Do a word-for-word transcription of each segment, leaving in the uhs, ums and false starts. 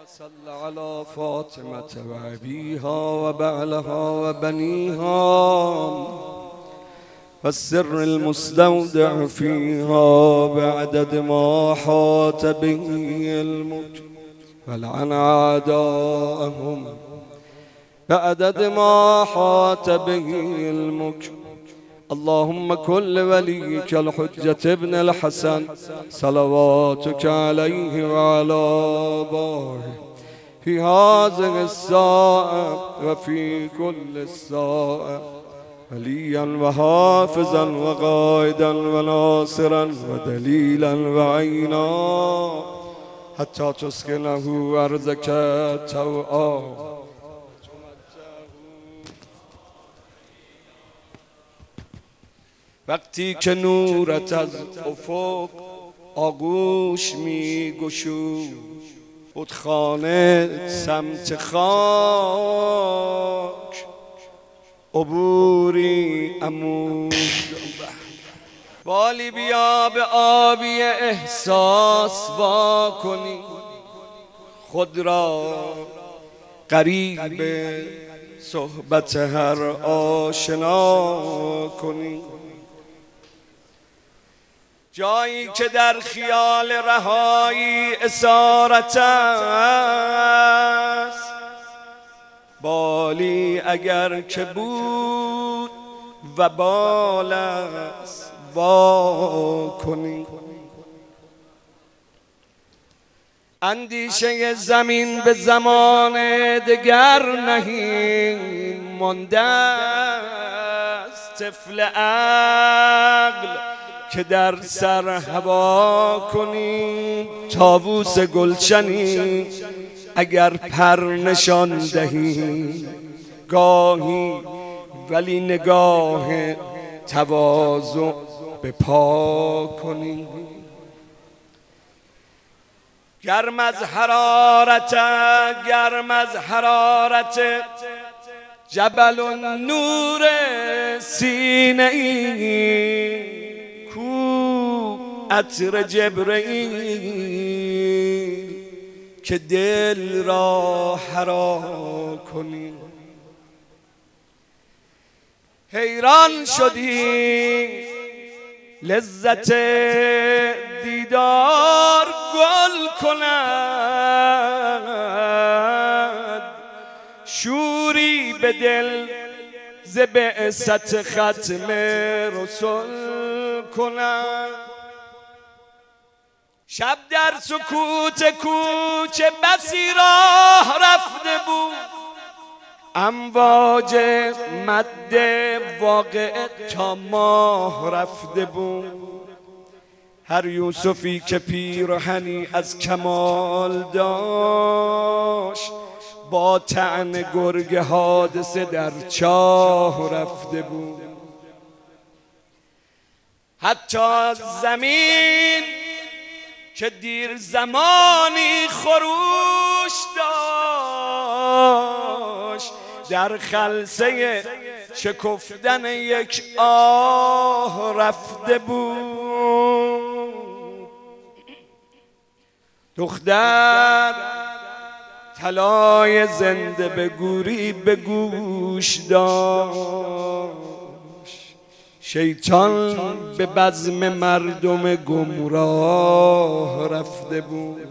صل على فاطمة وأبيها وبعلها وبنيها والسر المستودع فيها بعدد ما حاط به الملك ولعن أعداءهم بعدد ما حاط به الملك. اللهم كل وليك الحجة ابن الحسن صلواتك عليه وعلى آبائه في هذه الساعة وفي كل الساعة وليا وحافظا وقائدا وناصرا ودليلا وعينا حتى تسكنه أرضك طوعا. وقتی که نورت از افق آغوش می گشود بتخانه سمت خاک عبوری عمود بالی بیا به آبی احساس با کنی خود را قریب صحبت هر آشنا کنی. جایی که در خیال رهایی اسارت است بالی اگر که بود و بال است وا کنی. اندیشه زمین به زمان دگر نهیم مانده است طفل عقل که در سر هوا کنی. طاووس گلشنی اگر پر نشان دهی گاهی ولی نگاه تواضع به پا کنی. گرم از حرارت گرم از حرارت جبل النور سینه ای کو عطر جبرئیل که دل را حرا کنی. حیران شدی لذت دیدار گل کند شوری به دل ز بعثت ختم رسل کند. شب در سکوت کوچه بسی راه رفته بود امواج مد واقع تا ماه رفته بود. هر یوسفی که پیرهنی از کمال داشت با طعن گرگ حادثه در چاه رفته بود. حتی زمین که دیر زمانی خروش داشت در خلسه شکفتن یک آه رفته بود. دختر طلای زنده به گوری به گوش داشت شیطان به بزم مردم گمراه رفته بود.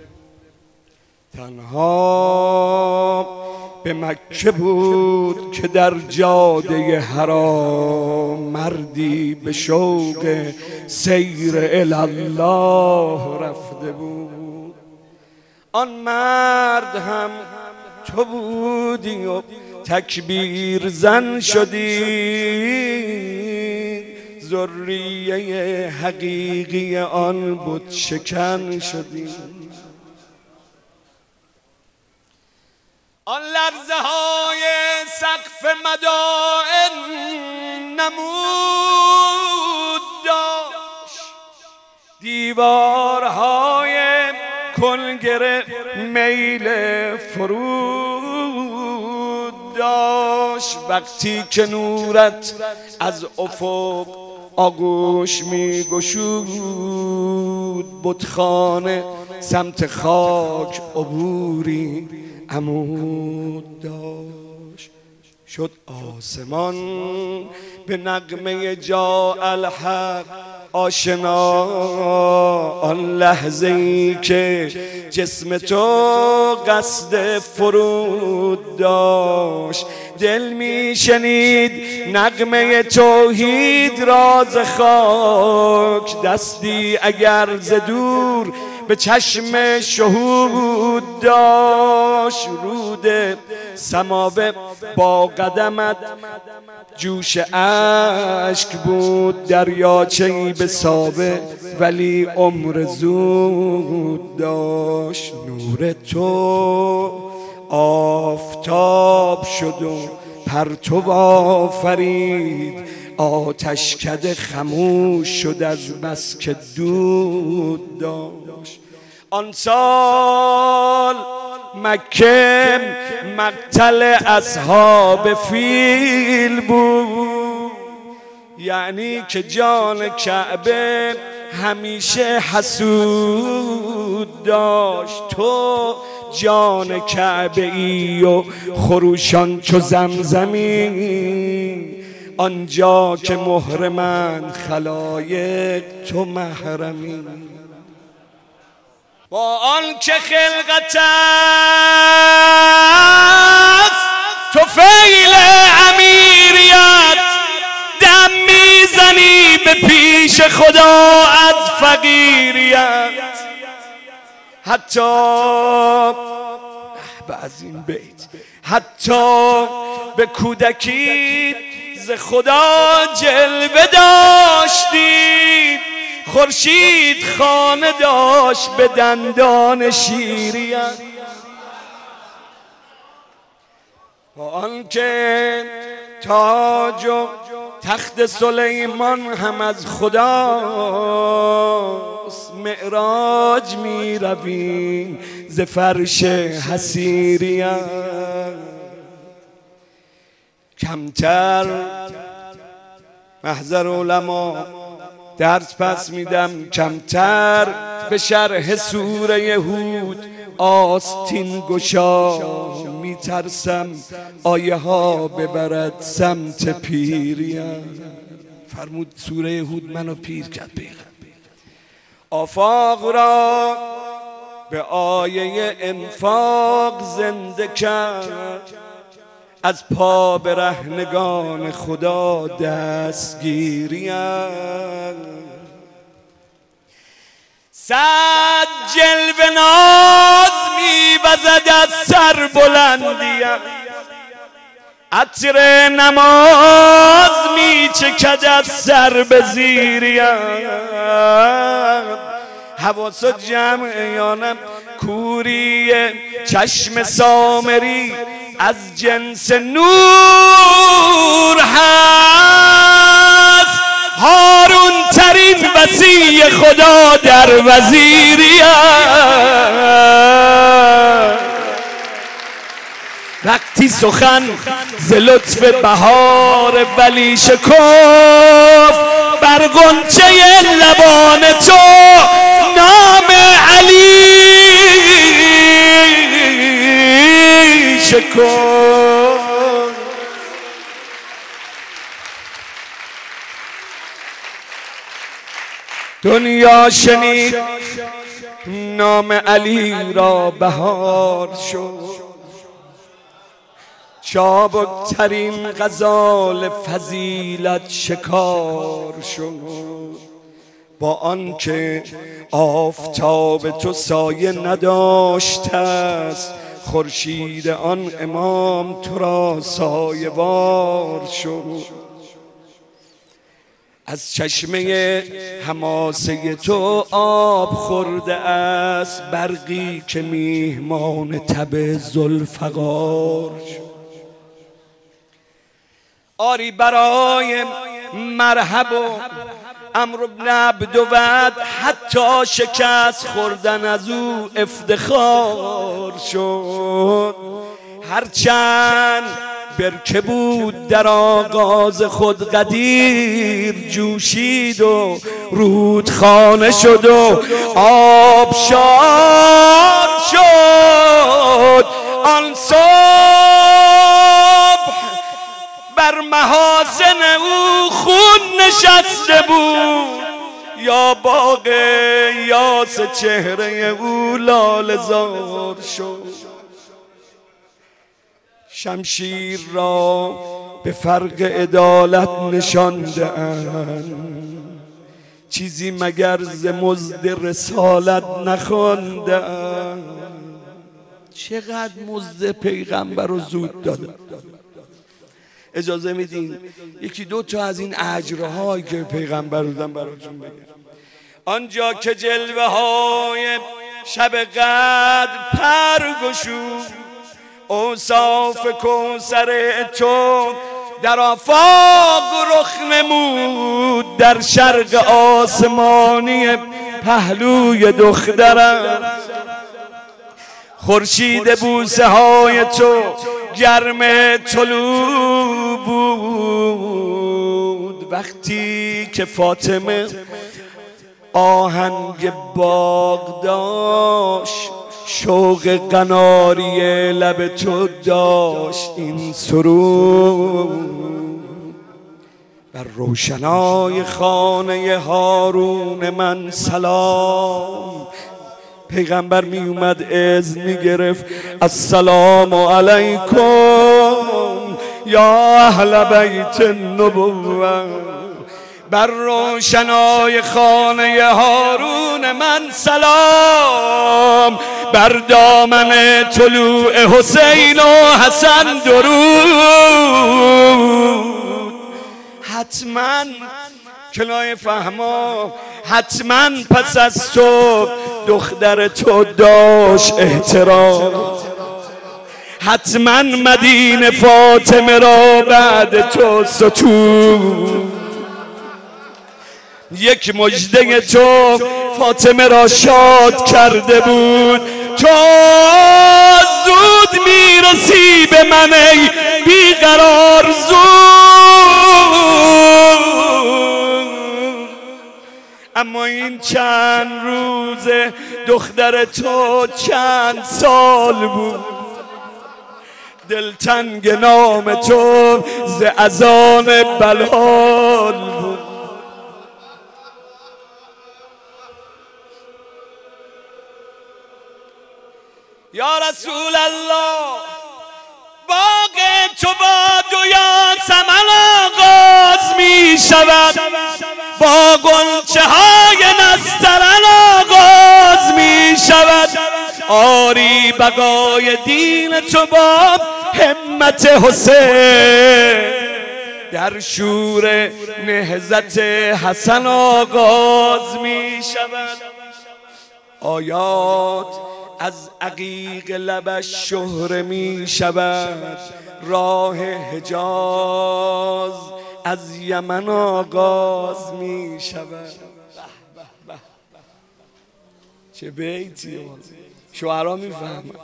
تنها به مکه بود که در جاده حرام مردی به شوق سیر الله رفته بود. آن مرد هم تو بودی و تکبیر زن شدی ذریه حقیقی آن بت شکن شدی. آن لرزه های سقف مدائن نمود داشت دیوارهای کنگره میل فرود داشت. وقتی که نورت از افق آغوش می گشود بتخانه سمت خاک عبوری عمود داشت. شد آسمان به نغمه جا الحق آشنا، آن لحظه ای که جسم تو قصد فرود داشت. دل می شنید نغمه توحید راز خاک، دستی اگر ز دور به چشم شهود داشت. رود سماوه با قدمت جوش اشک بود، دریاچه‌ای به سابه ولی عمر زود داشت. نور تو آفتاب شد و پرتو آفرید، آتشکده خموش شد از بس که دود داشت. آن سال مکه مقتل اصحاب فیل بود، یعنی که جان کعبه همیشه حسود داشت. تو جان کعبه ای و خروشان چو زمزمی، آنجا که مهر من خلایق تو محرمی. با آن که خلقت است تو فیل امیریت، دم میزنی به پیش خدا از فقیریت. حتی از این بیت حتی به کودکی ز خدا جلوه داشتی، خورشید خانه داشت به دندان شیریت. با آنکه تاج و تخت سلیمان هم از خداست، معراج می رویم ز فرش حسیریت. کمتر محضر علما درس پس میدم، کمتر به شرح سوره هود آستین گشا میترسم آیه ها ببرد سمت پیریم. فرمود سوره هود منو پیر کرد. پیغمبر آفاق را به آیه انفاق زنده کرد، از پا برهنگان خدا دستگیریم. صد جلوه ناز می‌وزد از سر بلندیم، عطر نماز می‌چکد از سر به زیریم. حواس جمع یانم کوری چشم سامری، از جنس نور هست هارون ترین وصی خدا در وزیریت. وقتی سخن ز لطف بهار ولی شکفت، بر غنچه لبان تو نام علی شکفت. دنیا شنید نام علی را بهار شد، چابکترین غزال فضیلت شکار شد. با آنکه آفتاب تو سایه نداشته است، خورشید آن امام تو را سایه وار شد. از چشمه حماسه تو آب خورده است، برقی که میهمان تب ذوالفقار شد. آری برای مرحب و عمرو بن عبدود حتی شکست خوردن از او افتخار شد. هرچند برکه بود در آغاز خود قدیر جوشید و رودخانه شد و آبشار شد. آن صبح بر محاسن او خون نشسته بود، یا باغ یاس چهره او لاله زار شد. شمشیر را به فرق عدالت نشانده اند، چیزی مگر ز مزد رسالت نخوانده اند. چقدر مزد پیغمبر رو زود دادن. اجازه میدین یکی دو تا از این اجرهایی که پیغمبر دادن براتون بگم. آنجا که جلوه های شب قدر پر گشود، اوصاف کوثر تو در آفاق رخ نمود. در شرق آسمانی پهلوی دخترم خورشید بوسه های تو گرم طلوع بود. وقتی که فاطمه آهنگ باغ داشت، شوق قناری لب تو داشت این سرود. بر روشنای خانه هارون من سلام. پیغمبر می اومد اذن می گرفت، السلام علیکم یا اهل بیت النبوة. بر روشنای خانه هارون من سلام، بر دامن طلوع حسین و حسن درود. حتما کلای فهما، حتما پس از تو دختر تو داشت احترام. حتما مدینه فاطمه را بعد تو ستود. یک مژده تو فاطمه را شاد کرده بود. تو زود میرسی به من ای بیقرار زود. اما این چند روز دختر تو چند سال بود. دلتنگ نام تو ز اذان بلال بود. یا رسول الله، باغ تو با دو یاسمن آغاز می شود، با گلچه های نسترن آغاز می شود. آری بقای دین تو با همت حسین، در شور نهضت حسن آغاز می شود. آیات از عقیق لبش شهره می شود، راه حجاز از یمن آغاز می شود. چه بیتی شعرا می فهمن.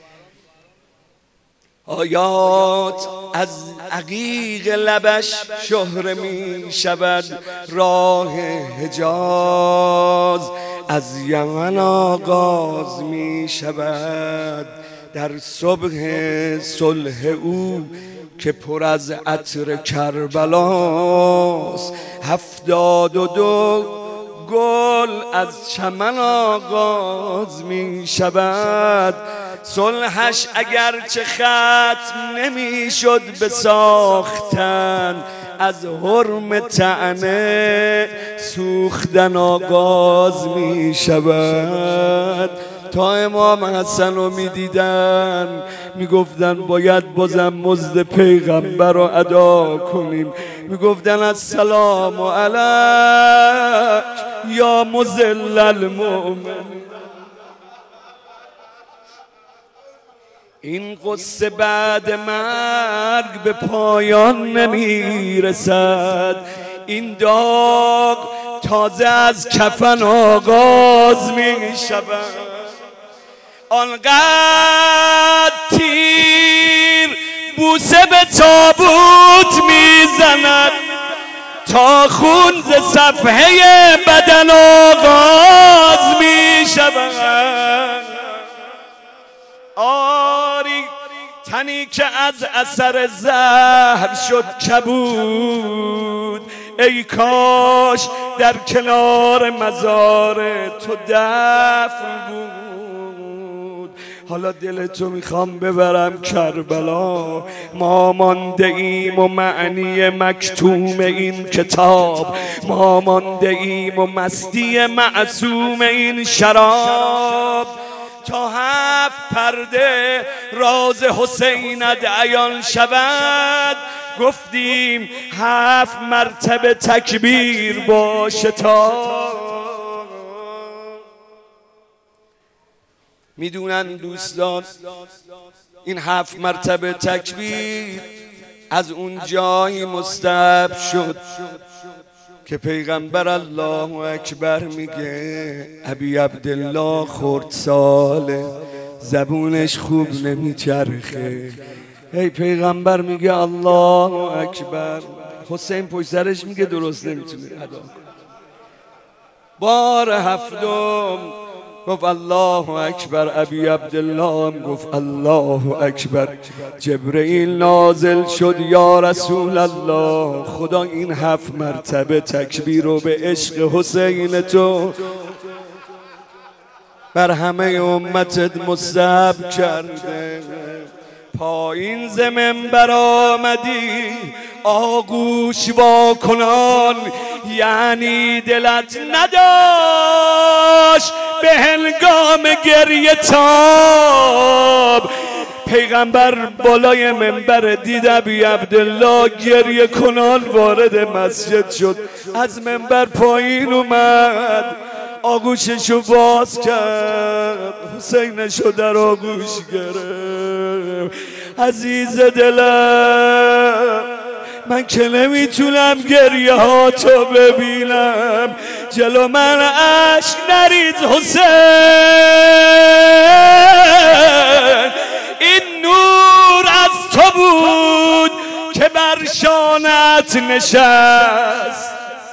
آیات از عقیق لبش شهره می شود، راه حجاز از یمن آغاز می شود. در صبح صلح او که پر از عطر کربلاست، هفتاد و دو گل از چمن آغاز می شود. صلحش اگرچه ختم نمی شد به ساختن، از حرم طعنه سوختن آغاز می شود. تا امام حسن رو می دیدن می گفتن باید بازم مزد پیغمبر رو ادا کنیم. می گفتن السلام علیک یا مذل المؤمن. این قصه بعد مرگ به پایان نمی رسد. این داغ تازه از کفن آغاز می شود. آنقدر تیر بوسه به تو سکوت میزند تا خون ز صفحه بدن آغاز میشود. آری تنی که از اثر زهر شد کبود، ای کاش در کنار مزار تو دفن بود. حالا دل تو میخوام ببرم کربلا، ما مانده ایم و معنی مکتوم این کتاب، ما مانده ایم و مستی معصوم این شراب. تا هفت پرده راز حسینت عیان شود، گفتیم هفت مرتبه تکبیر باشه تا میدونن دوستان این هفت مرتبه تکبیر از اون جایی مستحب شد که پیغمبر الله اکبر میگه ابی عبدالله خرد ساله زبونش خوب نمیچرخه، ای پیغمبر میگه الله اکبر، حسین پشت سرش میگه درست نمیتونه ادا کنه. بار هفتم گفت الله اکبر، ابی عبدالله هم گفت الله اکبر. جبرئیل نازل شد یا رسول الله، خدا این هفت مرتبه تکبیر رو به عشق حسین تو بر همه امتت مستحب کرده. پایین ز منبر آمدی آغوش واکنان، یعنی دلت نداشت به هنگام گریه تاب. پیغمبر بالای منبر دید ابی عبدالله گریه کنان وارد مسجد شد، از منبر پایین اومد آغوششو باز کرد، حسینشو در آغوش گرفت. عزیز دلم من که نمیتونم گریه ها تو ببینم، جلو من عشق نریز حسین، این نور از تو بود که بر شانت نشست،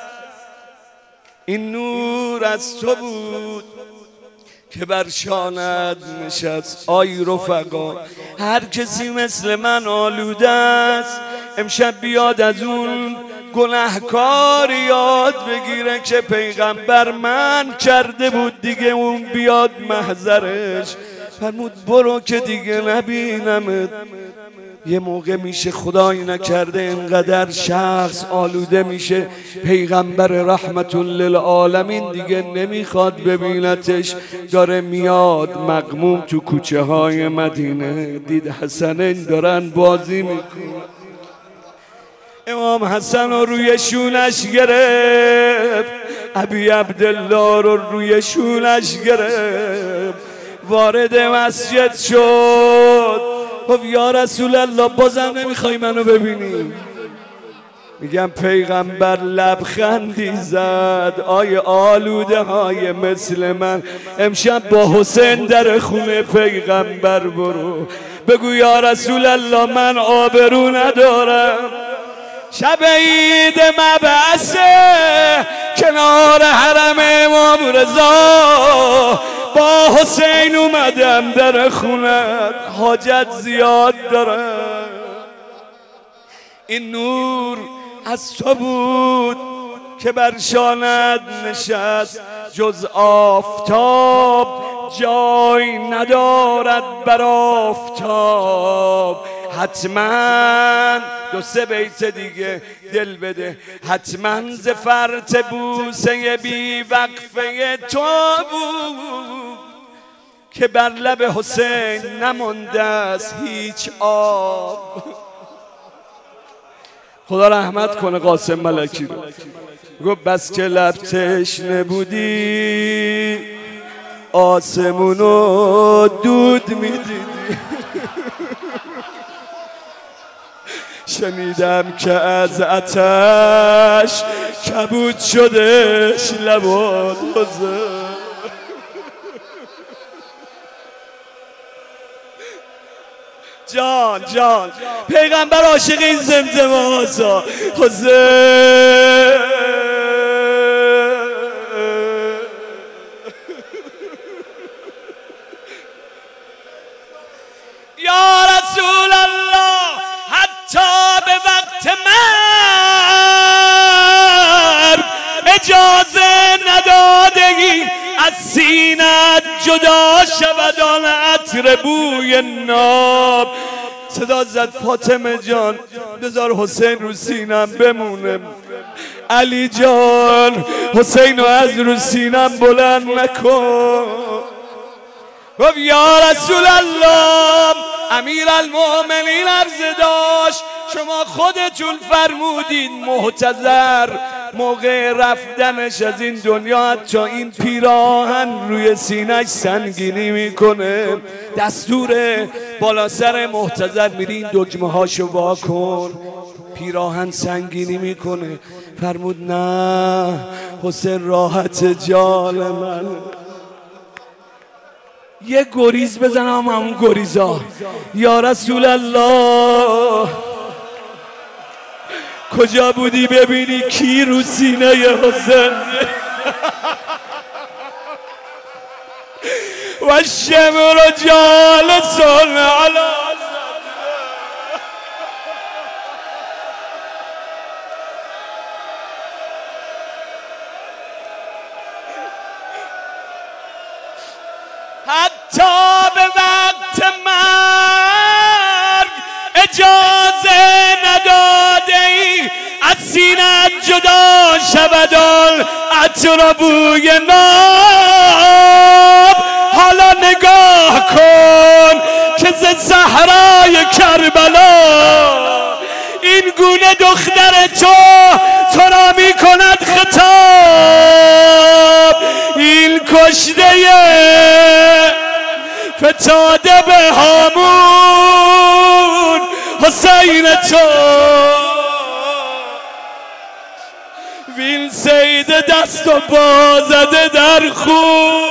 این نور از تو بود که بر شانت نشست. آی رفقا، هر کسی مثل من آلوده است امشب بیاد از اون گناهکار یاد بگیره که پیغمبر من کرده بود دیگه، اون بیاد محضرش فرمود برو که دیگه نبینمت. یه موقع میشه خدای نکرده اینقدر شخص آلوده میشه پیغمبر رحمت للعالمین دیگه نمیخواد ببینتش، داره میاد مغموم تو کوچه های مدینه. دید حسنین دارن بازی میکنن، امام حسن رو روی شونش گرفت، ابی عبدالله رو روی شونش گرفت، وارد مسجد شد. خب یا رسول الله بازم نمیخوای منو ببینی؟ میگم پیغمبر لبخندی زد، آی آلوده های مثل من امشب با حسین در خونه پیغمبر برو، بگو یا رسول الله من آبرو ندارم، شب عید مبعثه کنار حرم امام رضا با حسین اومدم در خونت، حاجت زیاد دارم. این نور از تو بود که بر شانت نشست، جز آفتاب جای ندارد بر آفتاب. حتما دو سه بیت دیگه دل بده، حتما ز فرط بوسه بی وقفه تو بود که بر لب حسین نمانده است هیچ آب. خدا رحمت کنه قاسم ملکی رو، گفت بس که لب تشنه بودی آسمونو دود میدیدی. شنیدم که از آتش کبود شدش لبات حسین. جان جان پیغمبر عاشق این زمزمه هاسا حسین یا رسول الله حتی به وقت مرگ اجازه ندادگی از سینت جدا شود آن عطر بوی ناب. صدا زد فاطمه جان بذار حسین رو سینم بمونه. علی جان حسین رو از رو سینم بلند نکن. گفت یا رسول الله امیر المؤمنین عرض داشت شما خودتون فرمودید محتضر موقع رفتنش از این دنیا حتی این پیراهن روی سینه‌اش سنگینی میکنه. دستور بالا سر محتضر میری این دگمه هاشو وا کن پیراهن سنگینی میکنه. فرمود نه حسین راحت جان من. یه گریز بزنم همون گریزا. یا رسول الله کجا بودی ببینی کی رو سینه حسین و الشمر جالس علی حتی به وقت مرگ اجازه نداده ای از سینت جدا شود آن عطر بوی ناب. حالا نگاه کن که ز صحرای کربلا این گونه دختر تو تو را می کند خطاب. این کشته فتاده به هامون حسین تو وین سید دست و پا زده در خون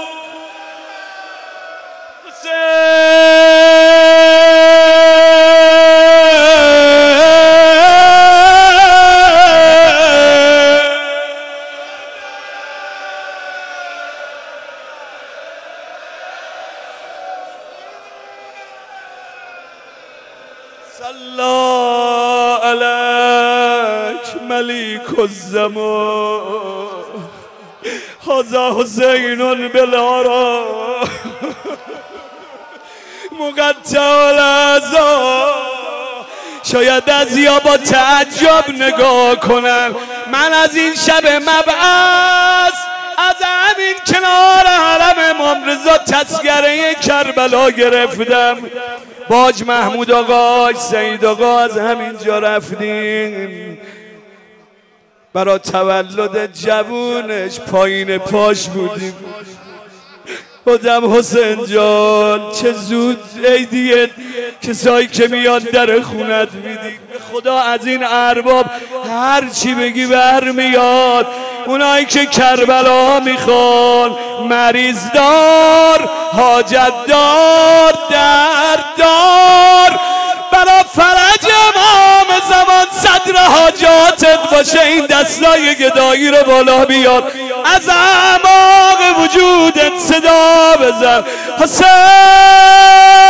صلی علیک ملیک الزمان هذا حسین بالعرا مقطع الاعضا. شاید از یا با تعجب نگاه کنم من از این شب مبعث از همین کنار حرم امام رضا تذکره کربلا گرفتم. باج محمود آقا سید آقا از همین جا رفتیم برای تولد جوونش پایین پاش بودیم. خودم حسین جان چه زود عیدیه کسایی که میاد در خونت میدی. به خدا از این ارباب هر چی بگی برمیاد. اونایی که کربلا میخوان مریض دار حاجت دار درد دار برا فرج امام زمان صدر حاجاتت باشه این دستای گدایی رو بالا بیار از اعماق وجودت صدا بزن حسین